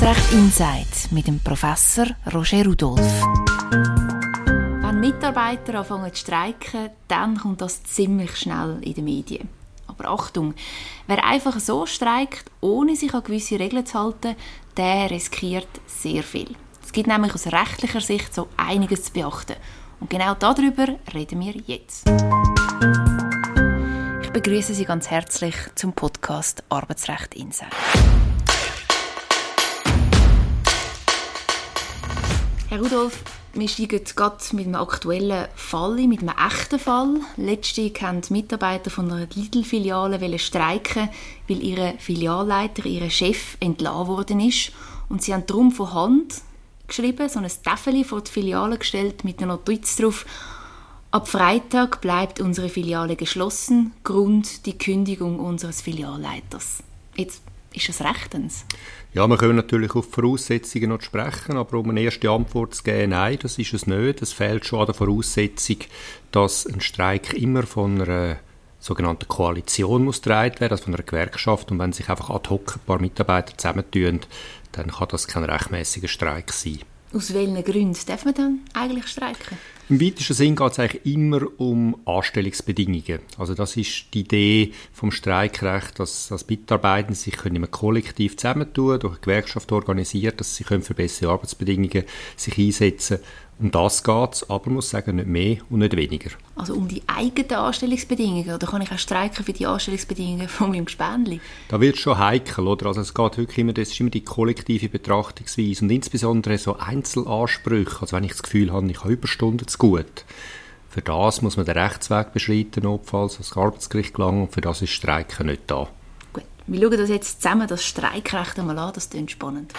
Arbeitsrecht Insight mit dem Professor Roger Rudolph. Wenn Mitarbeiter anfangen zu streiken, dann kommt das ziemlich schnell in den Medien. Aber Achtung, wer einfach so streikt, ohne sich an gewisse Regeln zu halten, der riskiert sehr viel. Es gibt nämlich aus rechtlicher Sicht so einiges zu beachten. Und genau darüber reden wir jetzt. Ich begrüße Sie ganz herzlich zum Podcast Arbeitsrecht Insight. Herr Rudolph, wir steigen gerade mit einem aktuellen Fall ein, mit einem echten Fall. Letztens haben die Mitarbeiter von einer Lidl-Filiale streiken, weil ihr Filialleiter, ihr Chef, entlassen worden ist. Und sie haben darum von Hand geschrieben, so ein Täfeli vor die Filiale gestellt mit einer Notiz drauf: Ab Freitag bleibt unsere Filiale geschlossen, Grund die Kündigung unseres Filialleiters. Jetzt ist das rechtens? Ja, wir können natürlich auf die Voraussetzungen noch sprechen, aber um eine erste Antwort zu geben, nein, das ist es nicht. Es fehlt schon an der Voraussetzung, dass ein Streik immer von einer sogenannten Koalition muss getragen werden, also von einer Gewerkschaft. Und wenn sich einfach ad hoc ein paar Mitarbeiter zusammentun, dann kann das kein rechtmäßiger Streik sein. Aus welchen Gründen darf man dann eigentlich streiken? Im weitesten Sinn geht es eigentlich immer um Anstellungsbedingungen. Also das ist die Idee vom Streikrecht, dass Mitarbeiter sich in einem Kollektiv zusammentun, durch eine Gewerkschaft organisiert, dass sie für bessere Arbeitsbedingungen sich einsetzen können. Um das geht es, aber man muss sagen, nicht mehr und nicht weniger. Also um die eigenen Anstellungsbedingungen? Oder kann ich auch streiken für die Anstellungsbedingungen von meinem Gespendli? Da wird es schon heikel, oder? Also es geht wirklich immer, das ist immer die kollektive Betrachtungsweise und insbesondere so Einzelansprüche. Also wenn ich das Gefühl habe, ich habe Überstunden zu gut. Für das muss man den Rechtsweg beschreiten, notfalls ans Arbeitsgericht gelangen, und für das ist Streiken nicht da. Gut, wir schauen das jetzt zusammen, das Streikrecht einmal an, das klingt spannend.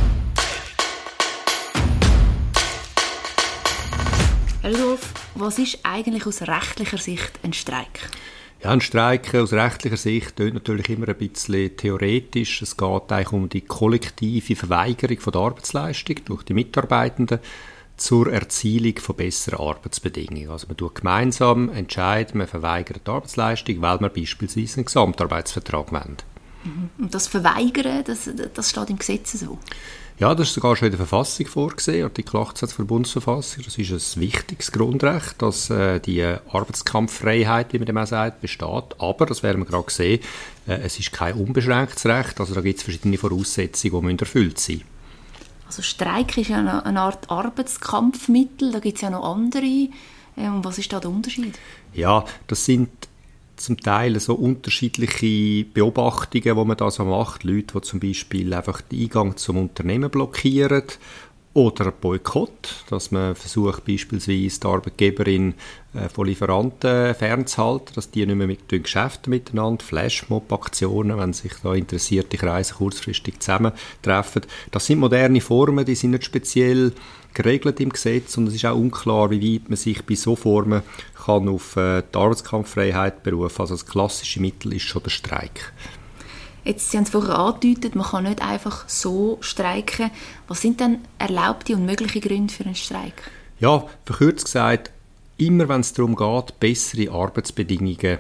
Herr Rudolph, was ist eigentlich aus rechtlicher Sicht ein Streik? Ja, ein Streik aus rechtlicher Sicht klingt natürlich immer ein bisschen theoretisch. Es geht eigentlich um die kollektive Verweigerung von der Arbeitsleistung durch die Mitarbeitenden zur Erzielung von besseren Arbeitsbedingungen. Also man tut gemeinsam entscheiden, man verweigert die Arbeitsleistung, weil man beispielsweise einen Gesamtarbeitsvertrag wollen. Und das Verweigern, das steht im Gesetz so? Ja, das ist sogar schon in der Verfassung vorgesehen, Artikel 18 der Bundesverfassung. Das ist ein wichtiges Grundrecht, dass die Arbeitskampffreiheit, wie man dem auch sagt, besteht. Aber, das werden wir gerade sehen, es ist kein unbeschränktes Recht. Also da gibt es verschiedene Voraussetzungen, die erfüllt sein müssen. Also Streik ist ja eine Art Arbeitskampfmittel, da gibt es ja noch andere. Was ist da der Unterschied? Ja, das sind zum Teil so unterschiedliche Beobachtungen, die man da so macht. Leute, die zum Beispiel einfach den Eingang zum Unternehmen blockieren, oder Boykott, dass man versucht, beispielsweise die Arbeitgeberin von Lieferanten fernzuhalten, dass die nicht mehr mit Geschäften miteinander, Flashmob-Aktionen, wenn sich da interessierte Kreise kurzfristig zusammentreffen. Das sind moderne Formen, die sind nicht speziell geregelt im Gesetz, und es ist auch unklar, wie weit man sich bei so Formen kann auf die Arbeitskampffreiheit berufen. Also das klassische Mittel ist schon der Streik. Jetzt, Sie haben es vorher angedeutet, man kann nicht einfach so streiken. Was sind denn erlaubte und mögliche Gründe für einen Streik? Ja, verkürzt gesagt, immer wenn es darum geht, bessere Arbeitsbedingungen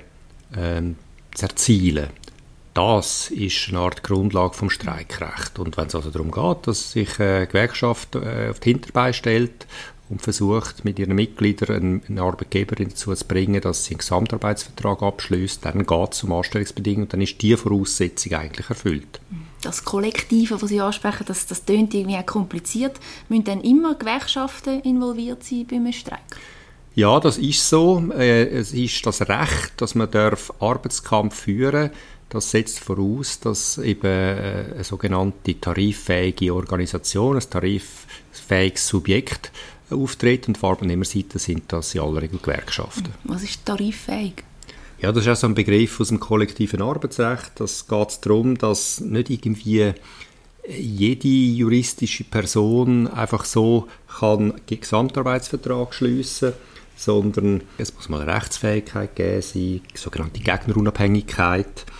zu erzielen. Das ist eine Art Grundlage vom Streikrecht. Und wenn es also darum geht, dass sich eine Gewerkschaft auf die Hinterbeine stellt und versucht, mit ihren Mitgliedern eine Arbeitgeberin dazu zu bringen, dass sie einen Gesamtarbeitsvertrag abschließt, dann geht es um Anstellungsbedingungen, dann ist diese Voraussetzung eigentlich erfüllt. Das Kollektive, das Sie ansprechen, das klingt irgendwie auch kompliziert. Müssen dann immer Gewerkschaften involviert sein beim Streik? Ja, das ist so. Es ist das Recht, dass man Arbeitskampf führen darf. Das setzt voraus, dass eben eine sogenannte tariffähige Organisation, ein tariffähiges Subjekt auftritt, und auf Arbeitnehmerseite sind das in aller Regel Gewerkschaften. Was ist tariffähig? Ja, das ist auch so ein Begriff aus dem kollektiven Arbeitsrecht. Das geht darum, dass nicht irgendwie jede juristische Person einfach so kann einen Gesamtarbeitsvertrag schliessen, sondern es muss mal eine Rechtsfähigkeit geben, sogenannte Gegnerunabhängigkeit.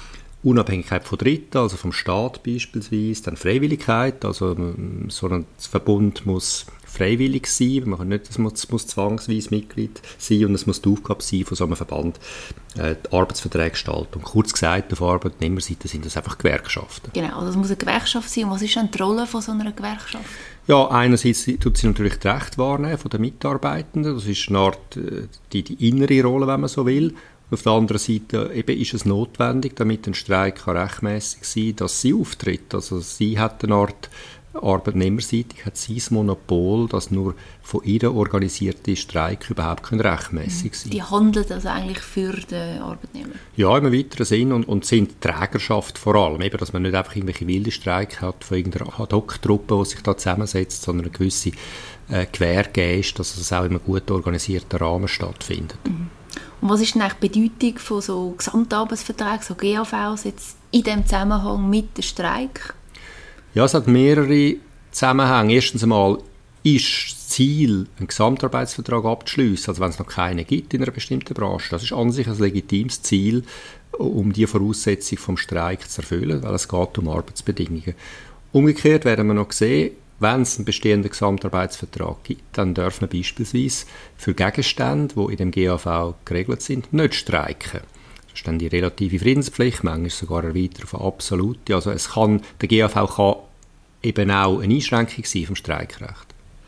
Unabhängigkeit von Dritten, also vom Staat beispielsweise, dann Freiwilligkeit, also so ein Verbund muss freiwillig sein, man kann nicht, es muss zwangsweise Mitglied sein und es muss die Aufgabe sein von so einem Verband, die Arbeitsverträge gestalten. Und kurz gesagt, auf Arbeitnehmerseite sind das einfach Gewerkschaften. Genau, also es muss eine Gewerkschaft sein. Und was ist denn die Rolle von so einer Gewerkschaft? Ja, einerseits tut sie natürlich die Rechte wahrnehmen von den Mitarbeitenden, das ist eine Art die innere Rolle, wenn man so will. Auf der anderen Seite eben ist es notwendig, damit ein Streik rechtmäßig sein kann, dass sie auftritt. Also sie hat eine Art arbeitnehmerseitig, hat sie das Monopol, dass nur von ihr organisierte Streik überhaupt rechtmäßig sein. Die handelt also eigentlich für den Arbeitnehmer? Ja, im weiteren Sinn und sind Trägerschaft vor allem. Eben, dass man nicht einfach irgendwelche wilde Streik hat von irgendeiner Ad-Hoc-Truppe, die sich da zusammensetzt, sondern eine gewisse Gewähr ist, dass es auch in einem gut organisierten Rahmen stattfindet. Mhm. Und was ist denn eigentlich die Bedeutung von so Gesamtarbeitsverträgen, so GAVs, jetzt in dem Zusammenhang mit dem Streik? Ja, es hat mehrere Zusammenhänge. Erstens einmal ist das Ziel, einen Gesamtarbeitsvertrag abzuschliessen, also wenn es noch keinen gibt in einer bestimmten Branche. Das ist an sich ein legitimes Ziel, um die Voraussetzung vom Streik zu erfüllen, weil es geht um Arbeitsbedingungen. Umgekehrt werden wir noch sehen, wenn es einen bestehenden Gesamtarbeitsvertrag gibt, dann darf man beispielsweise für Gegenstände, die in dem GAV geregelt sind, nicht streiken. Das ist dann die relative Friedenspflicht, manchmal sogar erweitert auf eine absolute. Also der GAV kann eben auch eine Einschränkung sein vom Streikrecht.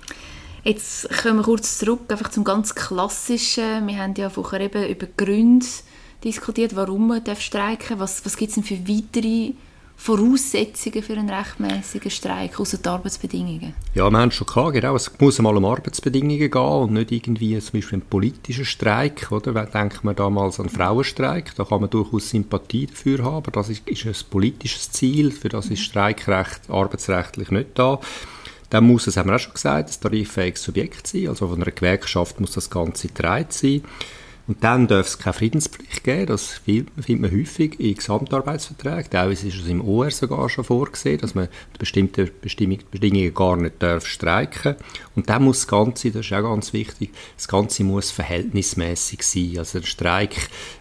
Jetzt kommen wir kurz zurück einfach zum ganz Klassischen. Wir haben ja vorher eben über Gründe diskutiert, warum man streiken darf. Was gibt es denn für weitere Voraussetzungen für einen rechtmäßigen Streik, außer die Arbeitsbedingungen? Ja, wir haben es schon gehabt, genau. Es muss einmal um Arbeitsbedingungen gehen und nicht irgendwie zum Beispiel einen politischen Streik. Oder? Denkt man damals an Frauenstreik, da kann man durchaus Sympathie dafür haben, aber das ist ein politisches Ziel, für das ist Streikrecht arbeitsrechtlich nicht da. Dann muss es, haben wir auch schon gesagt, ein tariffähiges Subjekt sein, also von einer Gewerkschaft muss das Ganze getragen sein. Und dann darf es keine Friedenspflicht geben, das findet man häufig in Gesamtarbeitsverträgen. Teilweise ist es im OR sogar schon vorgesehen, dass man bestimmte Bedingungen gar nicht darf streiken. Und dann muss das Ganze, das ist auch ganz wichtig, das Ganze muss verhältnismäßig sein. Also der Streik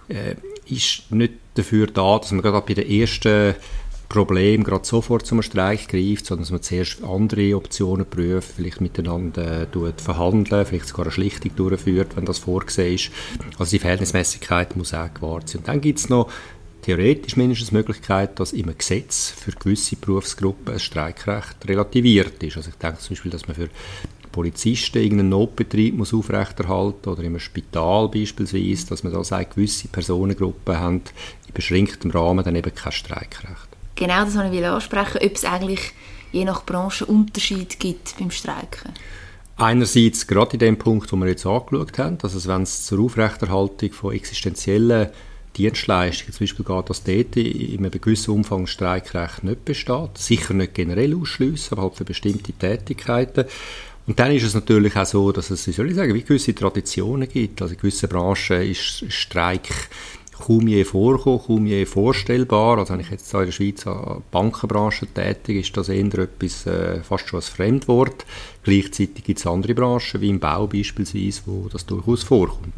ist nicht dafür da, dass man gerade bei den ersten Problem gerade sofort zum Streik greift, sondern dass man zuerst andere Optionen prüft, vielleicht miteinander verhandeln, vielleicht sogar eine Schlichtung durchführt, wenn das vorgesehen ist. Also die Verhältnismäßigkeit muss auch gewahrt sein. Und dann gibt es noch theoretisch mindestens die Möglichkeit, dass im Gesetz für gewisse Berufsgruppen ein Streikrecht relativiert ist. Also ich denke zum Beispiel, dass man für Polizisten irgendeinen Notbetrieb muss aufrechterhalten oder in einem Spital beispielsweise, dass man da sagt, gewisse Personengruppen haben in beschränktem Rahmen dann eben kein Streikrecht. Genau das wollte ich ansprechen, ob es eigentlich je nach Branche Unterschied gibt beim Streiken. Einerseits gerade in dem Punkt, den wir jetzt angeschaut haben, dass es, wenn es zur Aufrechterhaltung von existenziellen Dienstleistungen zum Beispiel geht, dass dort in einem gewissen Umfang Streikrecht nicht besteht, sicher nicht generell ausschliessen, aber halt für bestimmte Tätigkeiten. Und dann ist es natürlich auch so, dass es, wie soll ich sagen, wie gewisse Traditionen gibt. Also in gewissen Branchen ist Streik kaum je vorkommen, kaum je vorstellbar. Also wenn ich jetzt in der Schweiz an der Bankenbranche tätig, ist das eher etwas, fast schon ein Fremdwort. Gleichzeitig gibt es andere Branchen, wie im Bau beispielsweise, wo das durchaus vorkommt.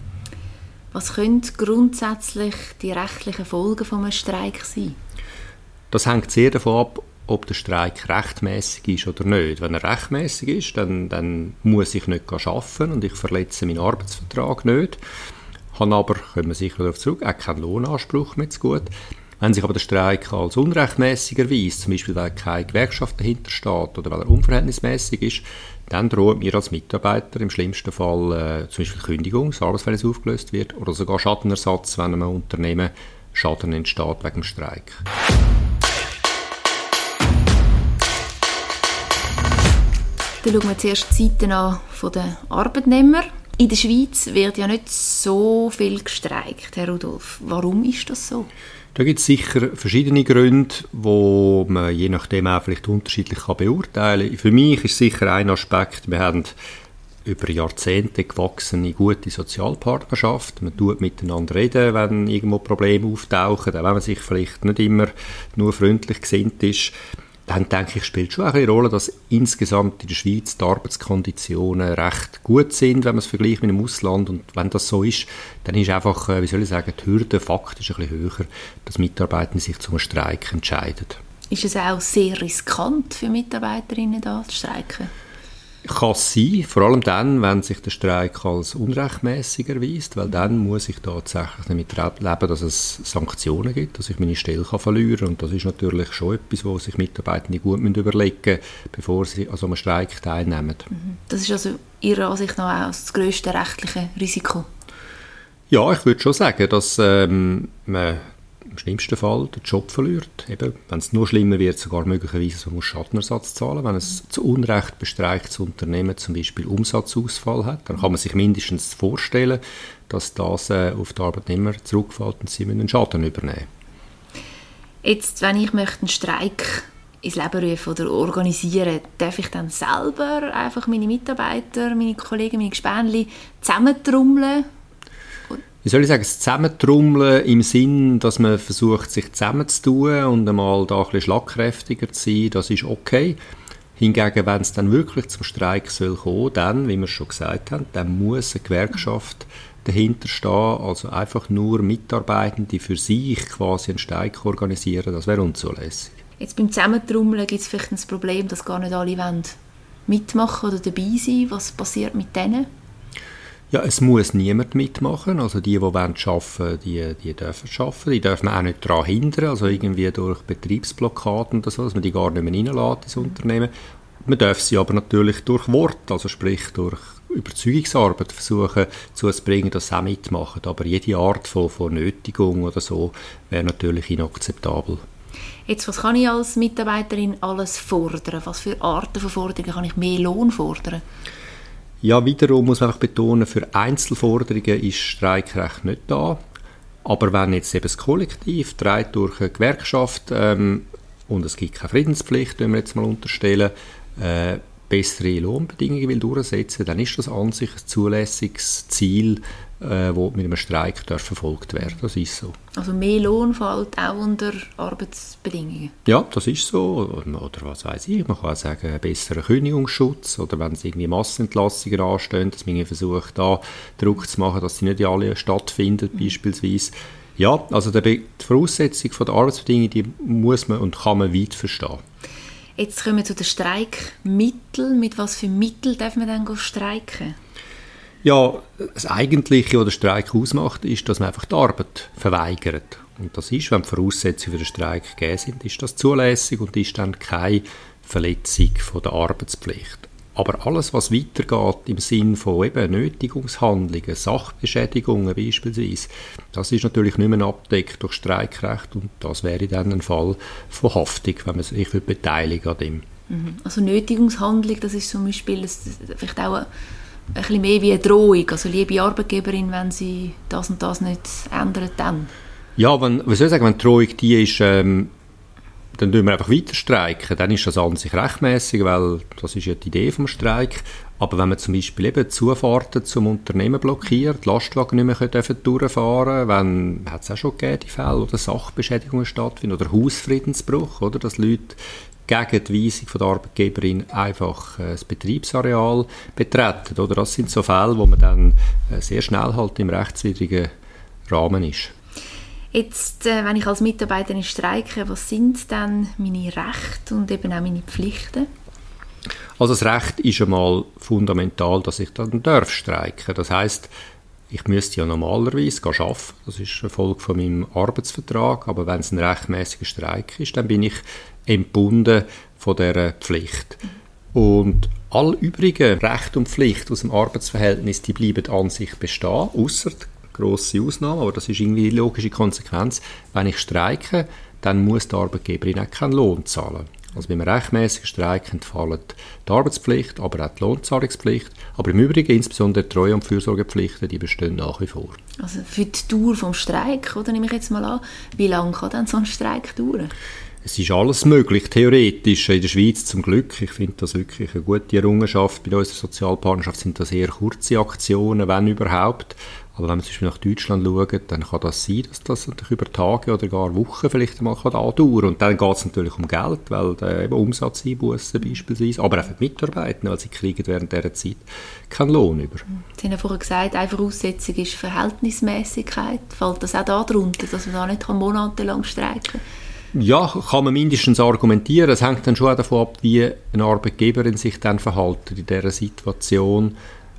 Was können grundsätzlich die rechtlichen Folgen von einem Streik sein? Das hängt sehr davon ab, ob der Streik rechtmäßig ist oder nicht. Wenn er rechtmäßig ist, dann muss ich nicht arbeiten und ich verletze meinen Arbeitsvertrag nicht. Habe aber, kommen wir sicher darauf zurück, auch keinen Lohnanspruch mehr zu gut. Wenn sich aber der Streik als unrechtmäßig erweist, zum Beispiel weil keine Gewerkschaft dahinter steht oder weil er unverhältnismäßig ist, dann droht mir als Mitarbeiter im schlimmsten Fall zum Beispiel Kündigung, das Arbeitsverhältnis aufgelöst wird, oder sogar Schadenersatz, wenn einem Unternehmen Schaden entsteht wegen dem Streik. Dann schauen wir zuerst die Seiten an von den Arbeitnehmern. In der Schweiz wird ja nicht so viel gestreikt, Herr Rudolph. Warum ist das so? Da gibt es sicher verschiedene Gründe, die man je nachdem auch vielleicht unterschiedlich beurteilen kann. Für mich ist sicher ein Aspekt, wir haben über Jahrzehnte gewachsene gute Sozialpartnerschaft. Man tut miteinander reden, wenn irgendwo Probleme auftauchen, auch wenn man sich vielleicht nicht immer nur freundlich gesinnt ist. dann denke ich, spielt schon eine Rolle, dass insgesamt in der Schweiz die Arbeitskonditionen recht gut sind, wenn man es vergleicht mit dem Ausland. Und wenn das so ist, dann ist einfach, die Hürde faktisch ein bisschen höher, dass Mitarbeiter sich zum Streik entscheiden. Ist es auch sehr riskant für Mitarbeiterinnen da zu streiken? Kann es sein, vor allem dann, wenn sich der Streik als unrechtmäßig erweist, weil dann muss ich tatsächlich damit leben, dass es Sanktionen gibt, dass ich meine Stelle verlieren kann. Und das ist natürlich schon etwas, wo sich Mitarbeitende gut überlegen müssen, bevor sie an so einem Streik teilnehmen. Das ist also Ihrer Ansicht nach auch das grösste rechtliche Risiko? Ja, ich würde schon sagen, dass man im schlimmsten Fall den Job verliert. Eben, wenn es nur schlimmer wird, sogar möglicherweise so muss Schadenersatz zahlen. Wenn es zu Unrecht bestreiktes Unternehmen zum Beispiel Umsatzausfall hat, dann kann man sich mindestens vorstellen, dass das auf die Arbeitnehmer zurückfällt und sie einen Schaden übernehmen. Jetzt, wenn ich einen Streik ins Leben rufen oder organisieren, darf ich dann selber einfach meine Mitarbeiter, meine Kollegen, meine Gespänli zusammentrommeln? Wie soll ich sagen, das Zusammentrommeln im Sinn, dass man versucht, sich zusammenzutun und einmal da ein bisschen schlagkräftiger zu sein, das ist okay. Hingegen, wenn es dann wirklich zum Streik soll kommen, dann, wie wir schon gesagt haben, dann muss eine Gewerkschaft dahinter stehen, also einfach nur Mitarbeitende für sich quasi einen Streik organisieren, das wäre unzulässig. Jetzt beim Zusammentrommeln gibt es vielleicht ein Problem, dass gar nicht alle mitmachen oder dabei sein. Was passiert mit denen? Ja, es muss niemand mitmachen. Also die arbeiten wollen, die dürfen arbeiten. Die dürfen man auch nicht daran hindern, also irgendwie durch Betriebsblockaden oder so, dass man die gar nicht mehr reinlässt ins Unternehmen. Man darf sie aber natürlich durch Wort, also sprich durch Überzeugungsarbeit versuchen zu bringen, dass sie auch mitmachen. Aber jede Art von Nötigung oder so wäre natürlich inakzeptabel. Jetzt, was kann ich als Mitarbeiterin alles fordern? Was für Arten von Forderungen kann ich mehr Lohn fordern? Ja, wiederum muss man einfach betonen, für Einzelforderungen ist Streikrecht nicht da. Aber wenn jetzt eben das Kollektiv trägt durch eine Gewerkschaft und es gibt keine Friedenspflicht, wenn wir jetzt mal unterstellen, bessere Lohnbedingungen will durchsetzen, dann ist das an sich ein zulässiges Ziel, das mit einem Streik verfolgt werden darf. Das ist so. Also mehr Lohn fällt auch unter Arbeitsbedingungen? Ja, das ist so. Oder was weiß ich, man kann auch sagen, einen besseren Kündigungsschutz oder wenn es irgendwie Massenentlassungen anstehen, dass man versucht, da Druck zu machen, dass sie nicht alle stattfinden, beispielsweise. Ja, also die Voraussetzung der Arbeitsbedingungen, die muss man und kann man weit verstehen. Jetzt kommen wir zu den Streikmitteln. Mit was für Mitteln darf man dann streiken? Ja, das Eigentliche, was der Streik ausmacht, ist, dass man einfach die Arbeit verweigert. Und das ist, wenn die Voraussetzungen für den Streik gegeben sind, ist das zulässig und ist dann keine Verletzung von der Arbeitspflicht. Aber alles, was weitergeht im Sinne von eben Nötigungshandlungen, Sachbeschädigungen beispielsweise, das ist natürlich nicht mehr abgedeckt durch Streikrecht und das wäre dann ein Fall von Haftung, wenn man sich beteiligen an dem. Also Nötigungshandlung, das ist zum Beispiel vielleicht auch ein bisschen mehr wie eine Drohung. Also liebe Arbeitgeberin, wenn Sie das und das nicht ändern, dann? Ja, wenn die Drohung die ist, dann tun wir einfach weiter streiken. Dann ist das an sich rechtmäßig, weil das ist ja die Idee vom Streik. Aber wenn man zum Beispiel eben Zufahrten zum Unternehmen blockiert, Lastwagen nicht mehr durchfahren können, hat es auch schon gegeben, die Fälle, oder Sachbeschädigungen stattfinden, oder Hausfriedensbruch, oder, dass Leute gegen die Weisung von der Arbeitgeberin einfach das Betriebsareal betreten. Oder? Das sind so Fälle, wo man dann sehr schnell halt im rechtswidrigen Rahmen ist. Jetzt, wenn ich als Mitarbeiterin streike, was sind dann meine Rechte und eben auch meine Pflichten? Also das Recht ist einmal fundamental, dass ich dann streiken darf. Das heisst, ich müsste ja normalerweise arbeiten. Das ist eine Folge von meinem Arbeitsvertrag. Aber wenn es ein rechtmäßiger Streik ist, dann bin ich entbunden von dieser Pflicht. Und alle übrigen Rechte und Pflichten aus dem Arbeitsverhältnis, die bleiben an sich bestehen, ausser grosse Ausnahme, aber das ist irgendwie die logische Konsequenz. Wenn ich streike, dann muss die Arbeitgeberin auch keinen Lohn zahlen. Also beim rechtmäßigen Streik entfallen die Arbeitspflicht, aber auch die Lohnzahlungspflicht. Aber im Übrigen, insbesondere die Treue- und Fürsorgepflichten, die bestehen nach wie vor. Also für die Dauer des Streiks, oder nehme ich jetzt mal an, wie lange kann dann so ein Streik dauern? Es ist alles möglich, theoretisch. In der Schweiz zum Glück. Ich finde das wirklich eine gute Errungenschaft. Bei unserer Sozialpartnerschaft sind das eher kurze Aktionen, wenn überhaupt. Aber wenn wir zum Beispiel nach Deutschland schauen, dann kann das sein, dass das natürlich über Tage oder gar Wochen vielleicht einmal andauern kann. Und dann geht es natürlich um Geld, weil eben Umsatzeinbussen beispielsweise, aber auch für die Mitarbeiter, weil sie kriegen während dieser Zeit keinen Lohn über. Sie haben ja vorher gesagt, eine Voraussetzung ist Verhältnismäßigkeit. Fällt das auch darunter, dass man da nicht monatelang streiken kann? Ja, kann man mindestens argumentieren. Es hängt dann schon auch davon ab, wie eine Arbeitgeberin sich dann verhält in dieser Situation.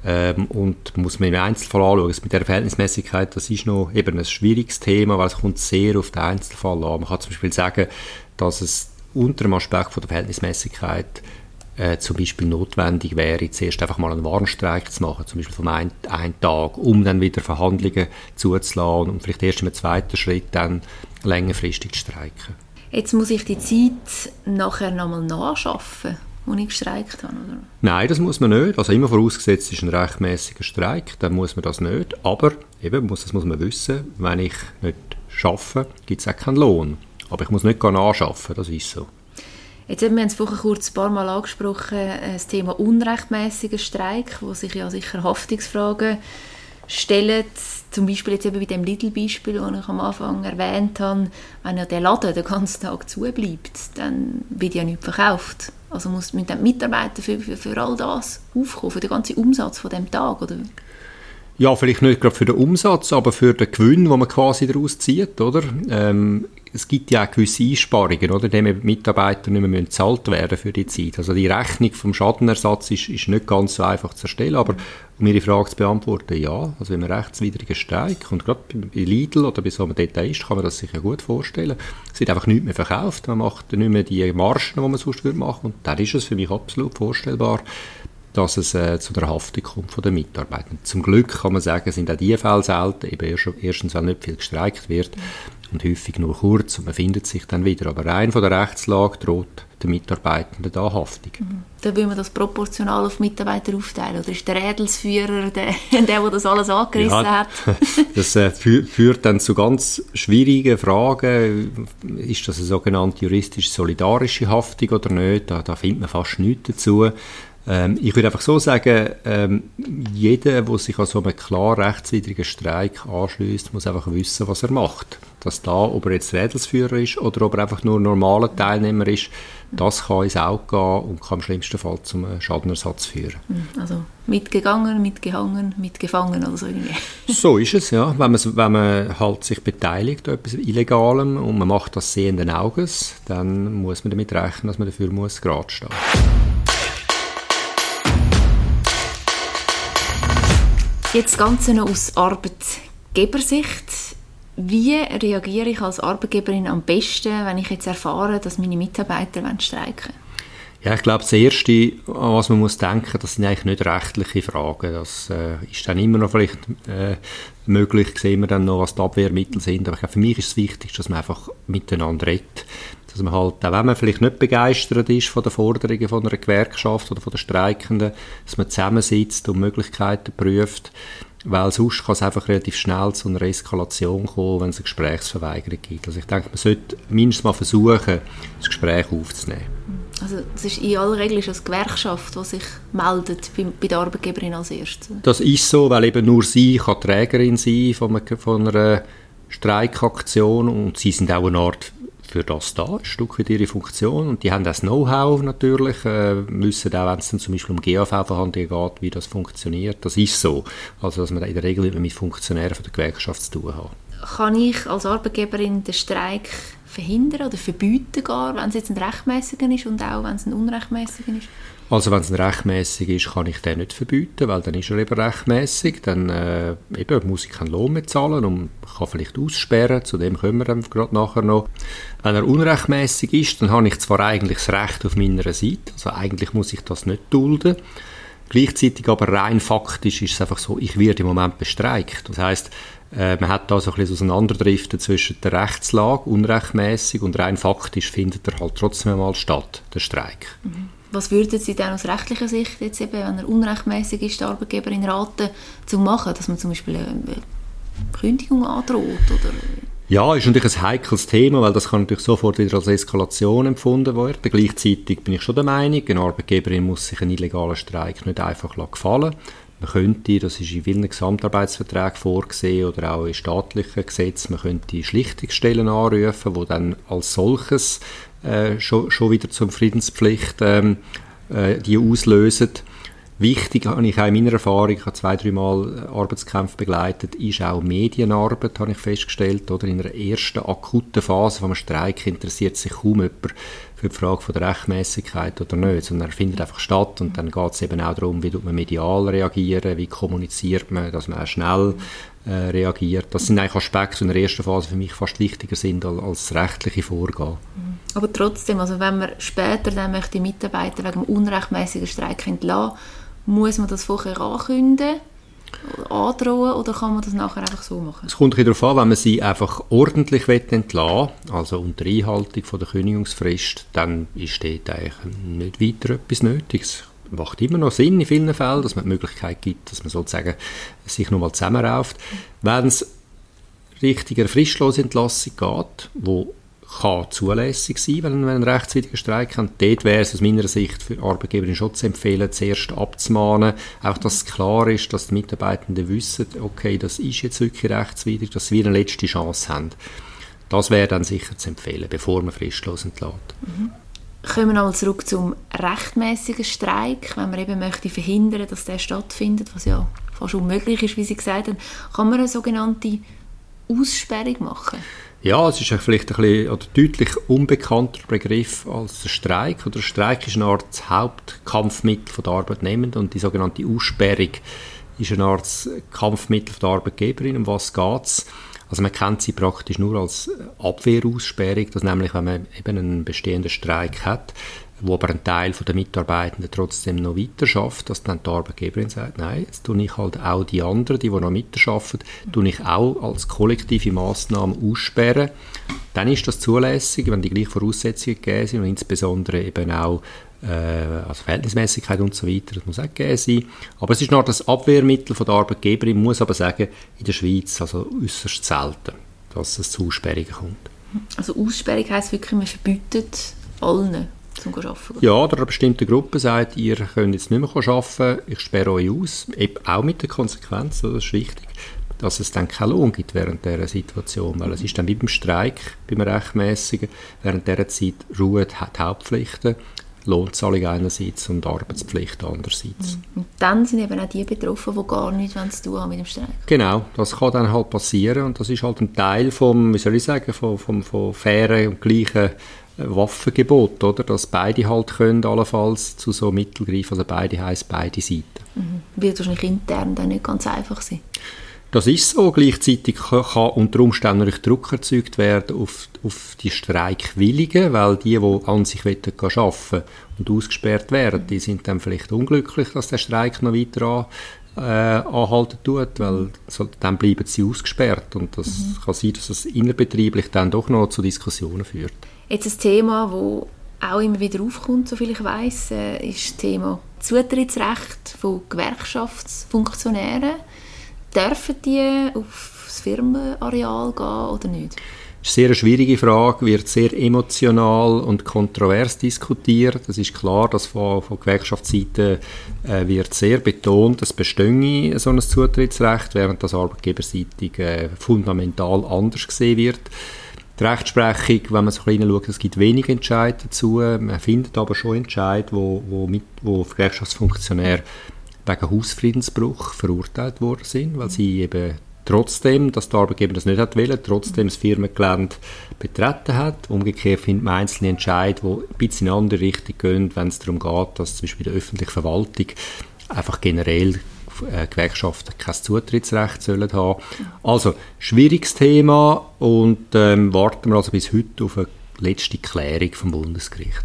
Und muss man im Einzelfall anschauen. Mit der Verhältnismäßigkeit, das ist noch eben ein schwieriges Thema, weil es kommt sehr auf den Einzelfall an. Man kann zum Beispiel sagen, dass es unter dem Aspekt von der Verhältnismäßigkeit zum Beispiel notwendig wäre, zuerst einfach mal einen Warnstreik zu machen, zum Beispiel von einem Tag, um dann wieder Verhandlungen zuzulassen und vielleicht erst im zweiten Schritt dann längerfristig zu streiken. Jetzt muss ich die Zeit nachher nochmal nachschaffen, wo ich gestreikt habe, oder? Nein, das muss man nicht. Also immer vorausgesetzt ist ein rechtmäßiger Streik, dann muss man das nicht. Aber eben, das muss man wissen, wenn ich nicht arbeite, gibt es auch keinen Lohn. Aber ich muss nicht anschaffen, das ist so. Jetzt haben wir uns vorher kurz ein paar Mal angesprochen, das Thema unrechtmäßiger Streik, wo sich ja sicher Haftungsfragen stellen. Zum Beispiel jetzt eben bei dem Lidl-Beispiel, das ich am Anfang erwähnt habe, wenn ja der Laden den ganzen Tag zubleibt, dann wird ja nichts verkauft. Also müssen die Mitarbeiter für all das aufkommen, für den ganzen Umsatz von dem Tag, oder? Ja, vielleicht nicht gerade für den Umsatz, aber für den Gewinn, den man quasi daraus zieht, oder? Es gibt ja auch gewisse Einsparungen, oder? Indem Mitarbeiter nicht mehr bezahlt werden für die Zeit. Also die Rechnung vom Schadenersatz ist nicht ganz so einfach zu erstellen, aber um Ihre Frage zu beantworten, ja. Also wenn man rechtswidrigen Streik, und gerade bei Lidl oder bei so einem Detail ist, kann man das sich ja gut vorstellen. Es wird einfach nichts mehr verkauft, man macht nicht mehr die Margen, die man sonst machen würde. Und dann ist es für mich absolut vorstellbar, dass es zu der Haftung kommt von den Mitarbeitern. Zum Glück kann man sagen, sind auch diese Fälle selten, eben erstens, weil nicht viel gestreikt wird und häufig nur kurz und man findet sich dann wieder. Aber rein von der Rechtslage droht den Mitarbeitenden da Haftung. Dann will man das proportional auf Mitarbeiter aufteilen? Oder ist der Rädelsführer der das alles angerissen hat? Das führt dann zu ganz schwierigen Fragen. Ist das eine sogenannte juristisch-solidarische Haftung oder nicht? Da findet man fast nichts dazu. Ich würde einfach so sagen, jeder, der sich an so einen klar rechtswidrigen Streik anschliesst, muss einfach wissen, was er macht. Dass da, ob er jetzt Rädelsführer ist oder ob er einfach nur normaler Teilnehmer ist, das kann ins Auge gehen und kann im schlimmsten Fall zum Schadenersatz führen. Also mitgegangen, mitgehangen, mitgefangen oder so irgendwie. So ist es, ja. Wenn man halt sich beteiligt an etwas Illegalem und man macht das sehenden Auges, dann muss man damit rechnen, dass man dafür gerade stehen muss. Jetzt das Ganze noch aus Arbeitgebersicht. Wie reagiere ich als Arbeitgeberin am besten, wenn ich jetzt erfahre, dass meine Mitarbeiter streiken wollen? Ja, ich glaube, das Erste, an was man muss denken, das sind eigentlich nicht rechtliche Fragen. Das ist dann immer noch vielleicht möglich, sehen wir dann noch, was die Abwehrmittel sind. Aber ich glaube, für mich ist es wichtig, dass man einfach miteinander redet. Dass man halt, auch wenn man vielleicht nicht begeistert ist von den Forderungen von einer Gewerkschaft oder von den Streikenden, dass man zusammensitzt und Möglichkeiten prüft, weil sonst kann es einfach relativ schnell zu einer Eskalation kommen, wenn es eine Gesprächsverweigerung gibt. Also ich denke, man sollte mindestens mal versuchen, das Gespräch aufzunehmen. Also das ist in aller Regel eine Gewerkschaft, die sich meldet bei der Arbeitgeberin als Erstes? Das ist so, weil eben nur sie kann Trägerin sein von einer Streikaktion und sie sind auch eine Art für das da, ein Stück weit ihre Funktion. Und die haben das Know-how natürlich, wissen auch, wenn es dann zum Beispiel um GAV-Verhandlungen geht, wie das funktioniert. Das ist so. Also, dass man in der Regel mit Funktionären von der Gewerkschaft zu tun hat. Kann ich als Arbeitgeberin den Streik verhindern oder verbieten gar, wenn es jetzt ein rechtmäßiger ist und auch wenn es ein unrechtmäßiger ist? Also wenn es ein rechtmäßig ist, kann ich den nicht verbieten, weil dann ist er eben rechtmäßig. Dann muss ich keinen Lohn mehr zahlen und kann vielleicht aussperren. Zu dem kommen wir dann gerade nachher noch. Wenn er unrechtmäßig ist, dann habe ich zwar eigentlich das Recht auf meiner Seite, also eigentlich muss ich das nicht dulden. Gleichzeitig aber rein faktisch ist es einfach so, ich werde im Moment bestreikt. Das heisst, man hat da so ein bisschen Auseinanderdriften zwischen der Rechtslage, unrechtmäßig, und rein faktisch findet er halt trotzdem einmal statt, der Streik. Mhm. Was würden Sie denn aus rechtlicher Sicht jetzt eben, wenn er unrechtmäßig ist, der Arbeitgeberin raten, zu machen, dass man zum Beispiel eine Kündigung androht? Oder? Ja, ist natürlich ein heikles Thema, weil das kann natürlich sofort wieder als Eskalation empfunden werden. Gleichzeitig bin ich schon der Meinung, eine Arbeitgeberin muss sich einen illegalen Streik nicht einfach gefallen. Man könnte, das ist in vielen Gesamtarbeitsverträgen vorgesehen oder auch in staatlichen Gesetzen, man könnte Schlichtungsstellen anrufen, die dann als solches schon wieder zur Friedenspflicht die auslösen. Wichtig, habe ich auch in meiner Erfahrung, ich habe 2-3 Mal Arbeitskämpfe begleitet, ist auch Medienarbeit, habe ich festgestellt. Oder in der ersten akuten Phase vom Streik interessiert sich kaum jemand für die Frage von der Rechtmäßigkeit oder nicht, sondern er findet einfach statt und dann geht es eben auch darum, wie man medial reagieren, wie kommuniziert man, dass man auch schnell reagiert. Das sind eigentlich Aspekte, die in der ersten Phase für mich fast wichtiger sind als rechtliche Vorgaben. Aber trotzdem, also wenn man später dann möchte Mitarbeiter wegen dem unrechtmäßigen Streik entlassen, muss man das vorher ankündigen oder androhen oder kann man das nachher einfach so machen? Es kommt ein bisschen darauf an, wenn man sie einfach ordentlich entlassen will, also unter Einhaltung von der Kündigungsfrist, dann ist dort eigentlich nicht weiter etwas Nötiges. Es macht immer noch Sinn in vielen Fällen, dass man die Möglichkeit gibt, dass man sozusagen sich nochmal zusammenrauft. Wenn es Richtung eine fristlose Entlassung geht, wo kann zulässig sein, wenn wir einen rechtswidrigen Streik haben. Dort wäre es aus meiner Sicht für Arbeitgeber schon zu empfehlen, zuerst abzumahnen. Auch, dass es klar ist, dass die Mitarbeitenden wissen, okay, das ist jetzt wirklich rechtswidrig, dass sie eine letzte Chance haben. Das wäre dann sicher zu empfehlen, bevor man fristlos entlässt. Kommen wir nochmal zurück zum rechtmäßigen Streik. Wenn man eben möchte verhindern, dass der stattfindet, was ja fast unmöglich ist, wie Sie gesagt haben, kann man eine sogenannte Aussperrung machen? Ja, es ist vielleicht ein bisschen oder deutlich unbekannter Begriff als der Streik. Oder der Streik ist eine Art Hauptkampfmittel der Arbeitnehmenden und die sogenannte Aussperrung ist eine Art Kampfmittel der Arbeitgeberin. Um was geht es? Also man kennt sie praktisch nur als Abwehraussperrung, dass nämlich, wenn man eben einen bestehenden Streik hat, wo aber ein Teil der Mitarbeitenden trotzdem noch weiter schafft, dass dann die Arbeitgeberin sagt, nein, jetzt tue ich halt auch die anderen, die noch weiterarbeiten, tue ich auch als kollektive Massnahme aussperren. Dann ist das zulässig, wenn die gleichen Voraussetzungen gegeben sind und insbesondere eben auch also Verhältnismäßigkeit und so weiter, das muss auch gegeben sein. Aber es ist noch das Abwehrmittel von der Arbeitgeberin, muss aber sagen, in der Schweiz also äußerst selten, dass es zu Aussperrungen kommt. Also Aussperrung heisst wirklich, man verbietet allen zum Arbeiten? Ja, oder eine bestimmte Gruppe sagt, ihr könnt jetzt nicht mehr arbeiten, ich sperre euch aus, eben auch mit der Konsequenz, das ist wichtig, dass es dann keinen Lohn gibt während dieser Situation, weil es ist dann wie beim Streik, beim Rechtmäßigen, während dieser Zeit ruhen die Hauptpflichten, Lohnzahlung einerseits und Arbeitspflicht andererseits. Und dann sind eben auch die betroffen, die gar nichts zu tun haben mit dem Streik. Genau, das kann dann halt passieren und das ist halt ein Teil vom, wie soll ich sagen, von fairen und gleichen Waffengebot, oder? Dass beide halt können allenfalls zu so Mitteln greifen, also beide heisst beide Seiten. Wird wahrscheinlich intern dann nicht ganz einfach sein. Das ist so. Gleichzeitig kann unter Umständen natürlich Druck erzeugt werden auf die Streikwilligen, weil die an sich arbeiten wollen und ausgesperrt werden, die sind dann vielleicht unglücklich, dass der Streik noch weiter anhalten tut, weil dann bleiben sie ausgesperrt und das kann sein, dass es innerbetrieblich dann doch noch zu Diskussionen führt. Jetzt ein Thema, das auch immer wieder aufkommt, soviel ich weiss, ist das Thema Zutrittsrecht von Gewerkschaftsfunktionären. Dürfen die aufs Firmenareal gehen oder nicht? Das ist eine sehr schwierige Frage, wird sehr emotional und kontrovers diskutiert. Es ist klar, dass von Gewerkschaftsseite wird sehr betont, es bestehe so ein Zutrittsrecht, während das arbeitgeberseitig fundamental anders gesehen wird. Die Rechtsprechung, wenn man so ein bisschen schaut, es gibt wenige Entscheide dazu. Man findet aber schon Entscheide, wo Gewerkschaftsfunktionäre wegen Hausfriedensbruch verurteilt worden sind, weil sie eben trotzdem, dass der Arbeitgeber das nicht hat wollen, trotzdem das Firmengelände betreten hat. Umgekehrt findet man einzelne Entscheide, die ein bisschen in eine andere Richtung gehen, wenn es darum geht, dass zum Beispiel bei der öffentlichen Verwaltung einfach generell Gewerkschaften kein Zutrittsrecht sollen haben. Also, schwieriges Thema und warten wir also bis heute auf eine letzte Klärung vom Bundesgericht.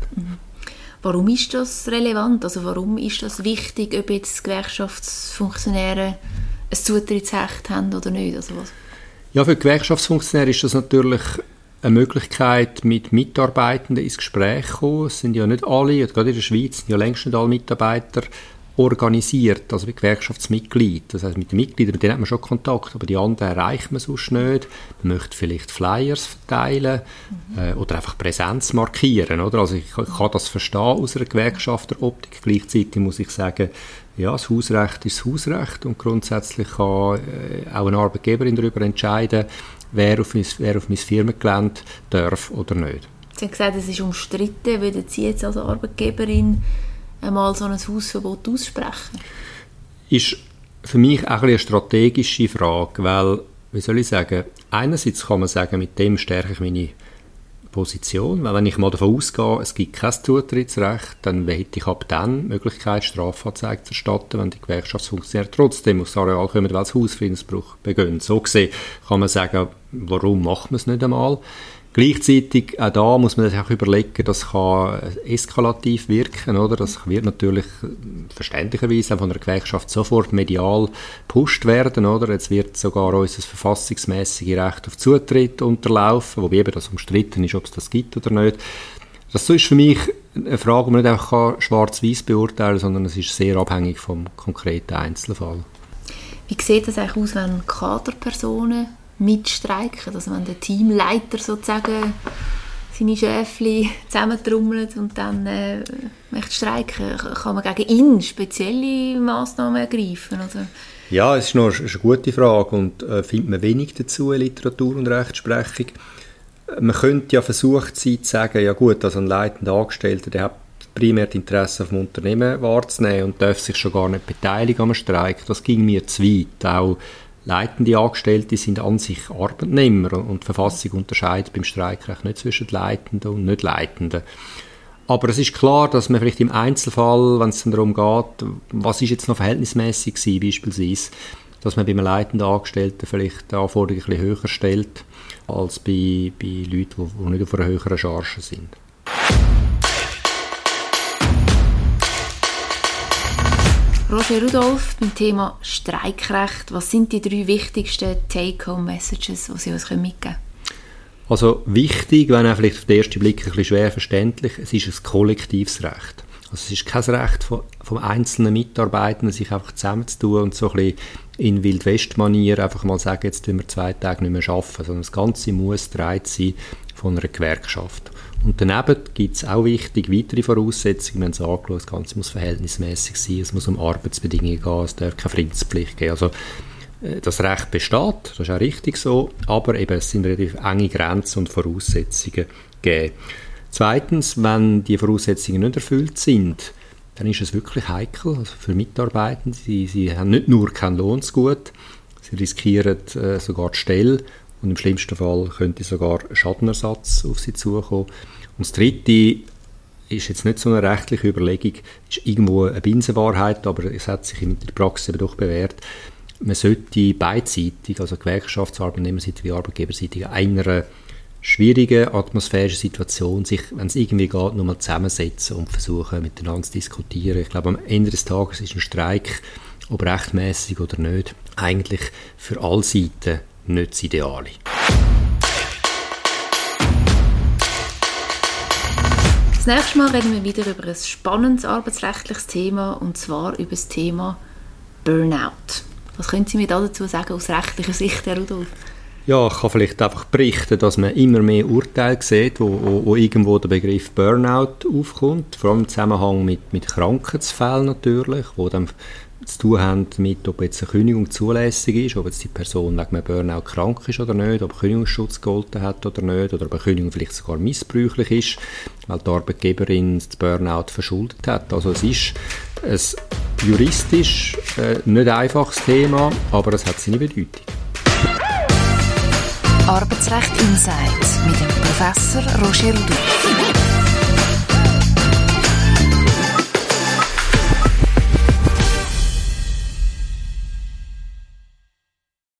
Warum ist das relevant? Also warum ist das wichtig, ob jetzt Gewerkschaftsfunktionäre ein Zutrittsrecht haben oder nicht? Also was? Ja, für Gewerkschaftsfunktionäre ist das natürlich eine Möglichkeit, mit Mitarbeitenden ins Gespräch zu kommen. Es sind ja nicht alle, gerade in der Schweiz sind ja längst nicht alle Mitarbeiter organisiert, also wie Gewerkschaftsmitglied. Das heisst, mit den Mitgliedern, mit denen hat man schon Kontakt, aber die anderen erreicht man sonst nicht. Man möchte vielleicht Flyers verteilen oder einfach Präsenz markieren. Oder? Also ich kann das verstehen aus einer Gewerkschafteroptik. Gleichzeitig muss ich sagen, ja, das Hausrecht ist das Hausrecht und grundsätzlich kann auch eine Arbeitgeberin darüber entscheiden, wer auf mein Firmengelände darf oder nicht. Sie haben gesagt, es ist umstritten. Würden Sie jetzt als Arbeitgeberin einmal so ein Hausverbot aussprechen? Ist für mich auch eine strategische Frage, weil, wie soll ich sagen, einerseits kann man sagen, mit dem stärke ich meine Position, weil wenn ich mal davon ausgehe, es gibt kein Zutrittsrecht, dann hätte ich ab dann die Möglichkeit, Strafanzeige zu erstatten, wenn die Gewerkschaftsfunktionäre trotzdem aufs Areal kommen, weil sie Hausfriedensbruch begehen. So gesehen kann man sagen, warum macht man es nicht einmal? Gleichzeitig, auch da muss man sich auch überlegen, das kann eskalativ wirken, oder? Das wird natürlich verständlicherweise von einer Gewerkschaft sofort medial gepusht werden, oder? Jetzt wird sogar unser verfassungsmäßige Recht auf Zutritt unterlaufen, wobei eben das umstritten ist, ob es das gibt oder nicht. Das ist für mich eine Frage, die man nicht einfach schwarz-weiß beurteilen kann, sondern es ist sehr abhängig vom konkreten Einzelfall. Wie sieht das eigentlich aus, wenn Kaderpersonen mitstreiken, also wenn der Teamleiter sozusagen seine Schäfchen zusammentrommelt und dann möchte streiken, kann man gegen ihn spezielle Massnahmen ergreifen? Oder? Ja, es ist eine gute Frage und findet man wenig dazu in Literatur und Rechtsprechung. Man könnte ja versucht sein zu sagen, ja gut, also ein leitender Angestellter, der hat primär das Interesse auf dem Unternehmen wahrzunehmen und darf sich schon gar nicht beteiligen am Streik. Das ging mir zu weit. Auch leitende Angestellte sind an sich Arbeitnehmer und die Verfassung unterscheidet beim Streikrecht nicht zwischen Leitenden und Nicht-Leitenden. Aber es ist klar, dass man vielleicht im Einzelfall, wenn es dann darum geht, was ist jetzt noch verhältnismäßig gewesen, beispielsweise, dass man bei einem leitenden Angestellten vielleicht die Anforderungen ein bisschen höher stellt, als bei Leuten, die nicht auf einer höheren Charge sind. Roger Rudolph, beim Thema Streikrecht, was sind die 3 wichtigsten Take-Home-Messages, die Sie uns mitgeben können? Also wichtig, wenn auch vielleicht auf den ersten Blick ein bisschen schwer verständlich, es ist ein kollektives Recht. Also es ist kein Recht vom einzelnen Mitarbeitenden, sich einfach zusammenzutun und so ein bisschen in Wildwest-Manier einfach mal sagen, jetzt tun wir 2 Tage nicht mehr arbeiten, sondern das Ganze muss getragen sein von einer Gewerkschaft. Und daneben gibt es auch wichtig weitere Voraussetzungen. Wir haben es angeschaut, das Ganze muss verhältnismäßig sein, es muss um Arbeitsbedingungen gehen, es darf keine Friedenspflicht geben. Also das Recht besteht, das ist auch richtig so, aber eben, es sind relativ enge Grenzen und Voraussetzungen gegeben. Zweitens, wenn die Voraussetzungen nicht erfüllt sind, dann ist es wirklich heikel, also für Mitarbeitende. Sie haben nicht nur keinen Lohn zu gut, sie riskieren sogar die Stelle und im schlimmsten Fall könnte sogar Schadenersatz auf sie zukommen. Und das Dritte ist jetzt nicht so eine rechtliche Überlegung, ist irgendwo eine Binsenwahrheit, aber es hat sich in der Praxis eben doch bewährt. Man sollte beidseitig, also Gewerkschaftsarbeitnehmerseite wie Arbeitgeberseite, einer schwierigen atmosphärischen Situation sich, wenn es irgendwie geht, nochmal zusammensetzen und versuchen, miteinander zu diskutieren. Ich glaube, am Ende des Tages ist ein Streik, ob rechtmäßig oder nicht, eigentlich für alle Seiten nicht das Ideale. Das nächste Mal reden wir wieder über ein spannendes arbeitsrechtliches Thema, und zwar über das Thema Burnout. Was können Sie mir dazu sagen aus rechtlicher Sicht, Herr Rudolph? Ja, ich kann vielleicht einfach berichten, dass man immer mehr Urteile sieht, wo irgendwo der Begriff Burnout aufkommt, vor allem im Zusammenhang mit Krankheitsfällen natürlich, wo dann zu tun haben damit, ob jetzt eine Kündigung zulässig ist, ob jetzt die Person wegen einem Burnout krank ist oder nicht, ob Kündigungsschutz gegolten hat oder nicht, oder ob eine Kündigung vielleicht sogar missbräuchlich ist, weil die Arbeitgeberin das Burnout verschuldet hat. Also es ist ein juristisch nicht einfaches Thema, aber es hat seine Bedeutung. Arbeitsrecht Insight mit dem Professor Roger Rudolph.